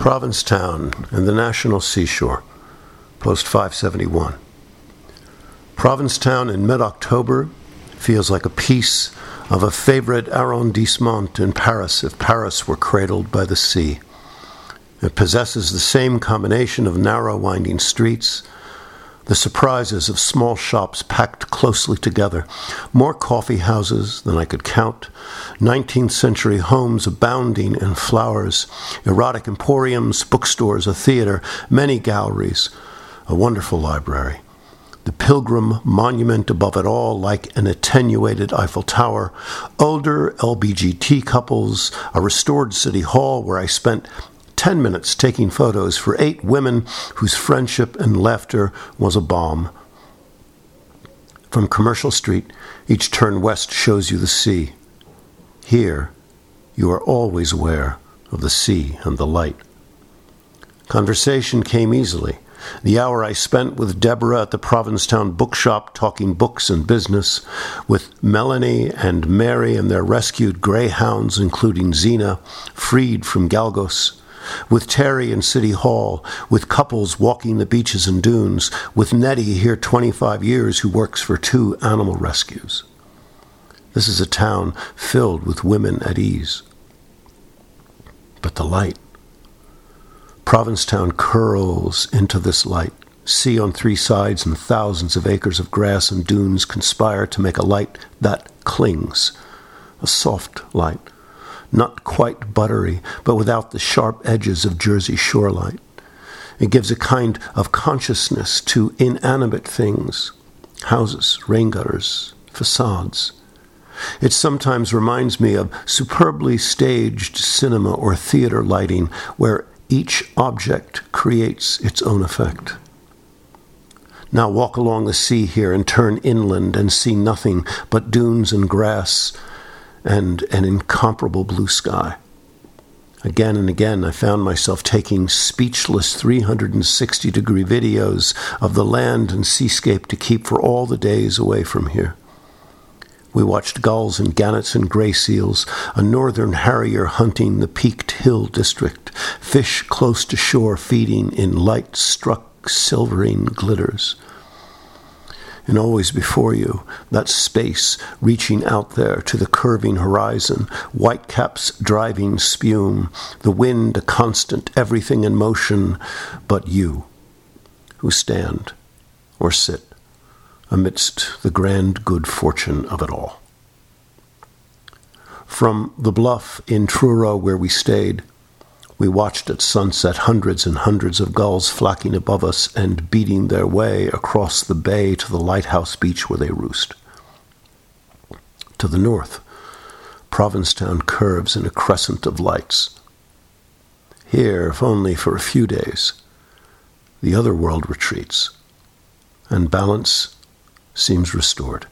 Provincetown and the National Seashore, Post 571. Provincetown in mid-October feels like a piece of a favorite arrondissement in Paris if Paris were cradled by the sea. It possesses the same combination of narrow, winding streets, the surprises of small shops packed closely together, more coffee houses than I could count, 19th century homes abounding in flowers, erotic emporiums, bookstores, a theater, many galleries, a wonderful library. The Pilgrim Monument above it all, like an attenuated Eiffel Tower, older LBGT couples, a restored city hall where I spent 10 minutes taking photos for 8 women whose friendship and laughter was a balm. From Commercial Street, each turn west shows you the sea. Here, you are always aware of the sea and the light. Conversation came easily. The hour I spent with Deborah at the Provincetown bookshop talking books and business, with Melanie and Mary and their rescued greyhounds, including Zena, freed from Galgos, with Terry in City Hall, with couples walking the beaches and dunes, with Nettie here 25 years who works for 2 animal rescues. This is a town filled with women at ease. But the light. Provincetown curls into this light. Sea on 3 sides and thousands of acres of grass and dunes conspire to make a light that clings, a soft light. Not quite buttery, but without the sharp edges of Jersey Shore light. It gives a kind of consciousness to inanimate things, houses, rain gutters, facades. It sometimes reminds me of superbly staged cinema or theater lighting, where each object creates its own effect. Now walk along the sea here and turn inland and see nothing but dunes and grass, and an incomparable blue sky. Again and again, I found myself taking speechless 360-degree videos of the land and seascape to keep for all the days away from here. We watched gulls and gannets and gray seals, a northern harrier hunting the peaked hill district, fish close to shore feeding in light-struck silvering glitters. And always before you, that space reaching out there to the curving horizon, whitecaps driving spume, the wind a constant, everything in motion, but you, who stand or sit amidst the grand good fortune of it all. From the bluff in Truro where we stayed, we watched at sunset hundreds and hundreds of gulls flacking above us and beating their way across the bay to the lighthouse beach where they roost. To the north, Provincetown curves in a crescent of lights. Here, if only for a few days, the other world retreats, and balance seems restored.